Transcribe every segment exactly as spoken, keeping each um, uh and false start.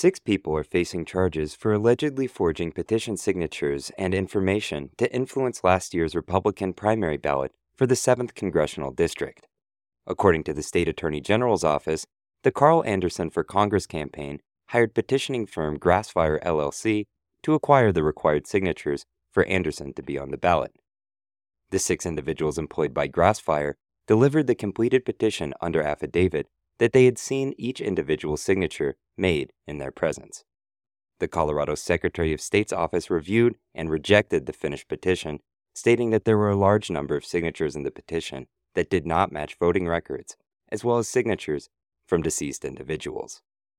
Six people are facing charges for allegedly forging petition signatures and information to influence last year's Republican primary ballot for the seventh Congressional District. According to the State Attorney General's office, the Carl Anderson for Congress campaign hired petitioning firm Grassfire L L C to acquire the required signatures for Anderson to be on the ballot. The six individuals employed by Grassfire delivered the completed petition under affidavit that they had seen each individual's signature made in their presence. The Colorado Secretary of State's office reviewed and rejected the finished petition, stating that there were a large number of signatures in the petition that did not match voting records, as well as signatures from deceased individuals.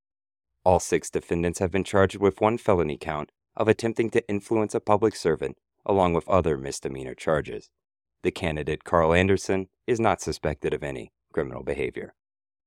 All six defendants have been charged with one felony count of attempting to influence a public servant, along with other misdemeanor charges. The candidate, Carl Anderson, is not suspected of any criminal behavior.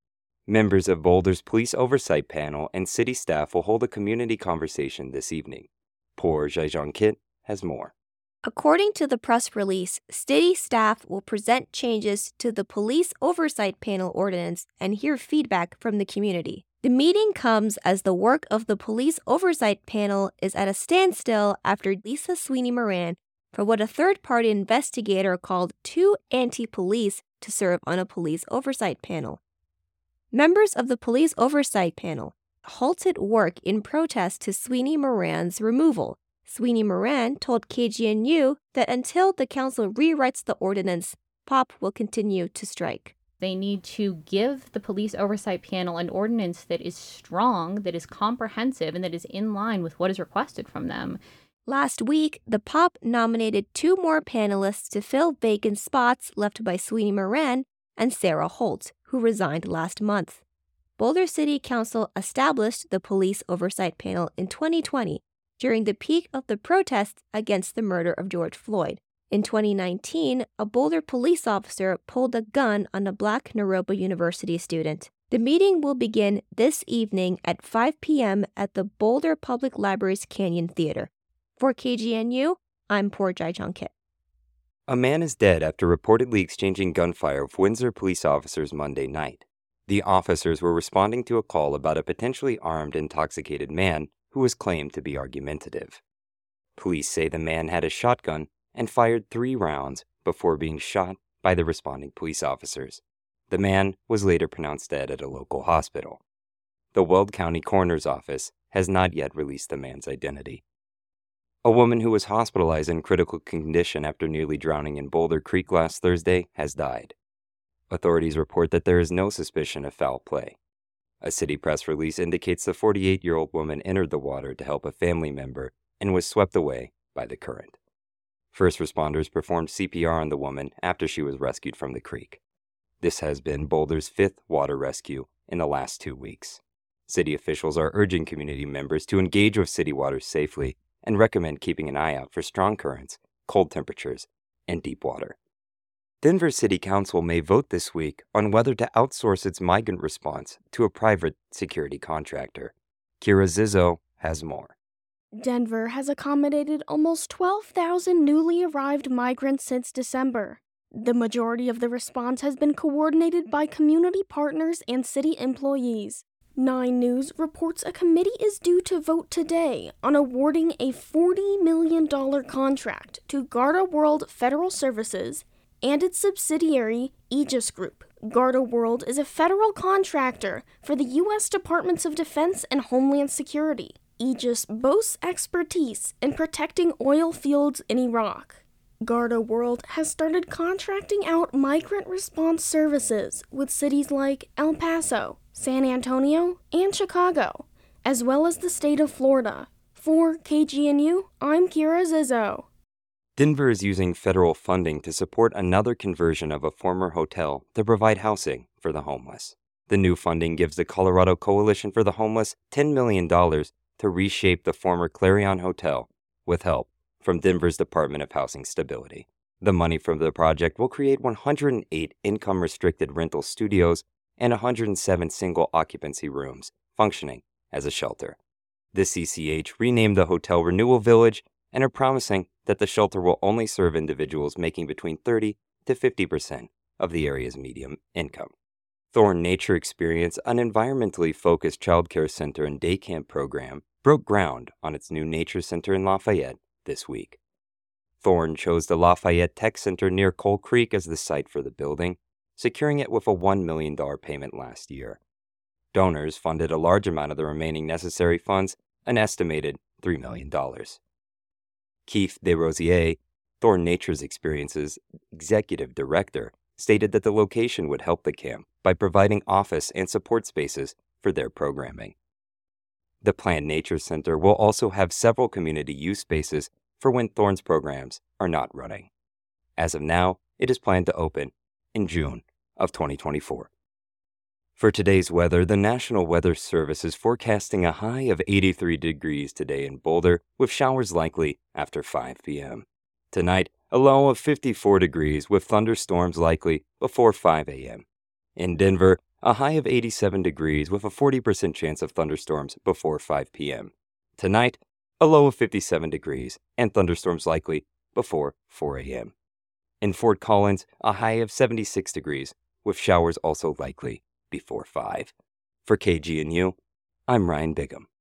Members of Boulder's Police Oversight Panel and city staff will hold a community conversation this evening. Por Jaejonkit has more. According to the press release, city staff will present changes to the Police Oversight Panel ordinance and hear feedback from the community. The meeting comes as the work of the Police Oversight Panel is at a standstill after Lisa Sweeney Moran, for what a third-party investigator called too anti-police to serve on a police oversight panel. Members of the Police Oversight Panel halted work in protest to Sweeney Moran's removal. Sweeney Moran told K G N U that until the council rewrites the ordinance, P O P will continue to strike. They need to give the Police Oversight Panel an ordinance that is strong, that is comprehensive, and that is in line with what is requested from them. Last week, the P O P nominated two more panelists to fill vacant spots left by Sweeney Moran and Sarah Holt, who resigned last month. Boulder City Council established the Police Oversight Panel in twenty twenty, during the peak of the protests against the murder of George Floyd. In twenty nineteen, a Boulder police officer pulled a gun on a Black Naropa University student. The meeting will begin this evening at five p.m. at the Boulder Public Library's Canyon Theater. For K G N U, I'm Por Jaejonkit. A man is dead after reportedly exchanging gunfire with Windsor police officers Monday night. The officers were responding to a call about a potentially armed, intoxicated man who was claimed to be argumentative. Police say the man had a shotgun and fired three rounds before being shot by the responding police officers. The man was later pronounced dead at a local hospital. The Weld County Coroner's Office has not yet released the man's identity. A woman who was hospitalized in critical condition after nearly drowning in Boulder Creek last Thursday has died. Authorities report that there is no suspicion of foul play. A city press release indicates the forty-eight-year-old woman entered the water to help a family member and was swept away by the current. First responders performed C P R on the woman after she was rescued from the creek. This has been Boulder's fifth water rescue in the last two weeks. City officials are urging community members to engage with city waters safely and recommend keeping an eye out for strong currents, cold temperatures, and deep water. Denver City Council may vote this week on whether to outsource its migrant response to a private security contractor. Kira Zizzo has more. Denver has accommodated almost twelve thousand newly arrived migrants since December. The majority of the response has been coordinated by community partners and city employees. Nine News reports a committee is due to vote today on awarding a forty million dollars contract to Garda World Federal Services and its subsidiary, Aegis Group. Garda World is a federal contractor for the U S Departments of Defense and Homeland Security. Aegis boasts expertise in protecting oil fields in Iraq. Garda World has started contracting out migrant response services with cities like El Paso, San Antonio, and Chicago, as well as the state of Florida. For K G N U, I'm Kira Zizzo. Denver is using federal funding to support another conversion of a former hotel to provide housing for the homeless. The new funding gives the Colorado Coalition for the Homeless ten million dollars to reshape the former Clarion Hotel with help from Denver's Department of Housing Stability. The money from the project will create one hundred eight income-restricted rental studios and one hundred seven single-occupancy rooms functioning as a shelter. The C C H renamed the hotel Renewal Village and are promising that the shelter will only serve individuals making between thirty to fifty percent of the area's median income. Thorn Nature Experience, an environmentally focused childcare center and day camp program, broke ground on its new nature center in Lafayette this week. Thorn chose the Lafayette Tech Center near Coal Creek as the site for the building, securing it with a one million dollars payment last year. Donors funded a large amount of the remaining necessary funds, an estimated three million dollars. Keith Desrosiers, Thorn Nature's Experience's executive director, stated that the location would help the camp by providing office and support spaces for their programming. The planned Nature Center will also have several community use spaces for when Thorn's programs are not running. As of now, it is planned to open in June of twenty twenty-four. For today's weather, the National Weather Service is forecasting a high of eighty-three degrees today in Boulder, with showers likely after five p.m. Tonight, a low of fifty-four degrees with thunderstorms likely before five a.m. In Denver, a high of eighty-seven degrees with a forty percent chance of thunderstorms before five p.m. Tonight, a low of fifty-seven degrees and thunderstorms likely before four a.m. In Fort Collins, a high of seventy-six degrees with showers also likely before five. For K G N U, I'm Ryan Bigham.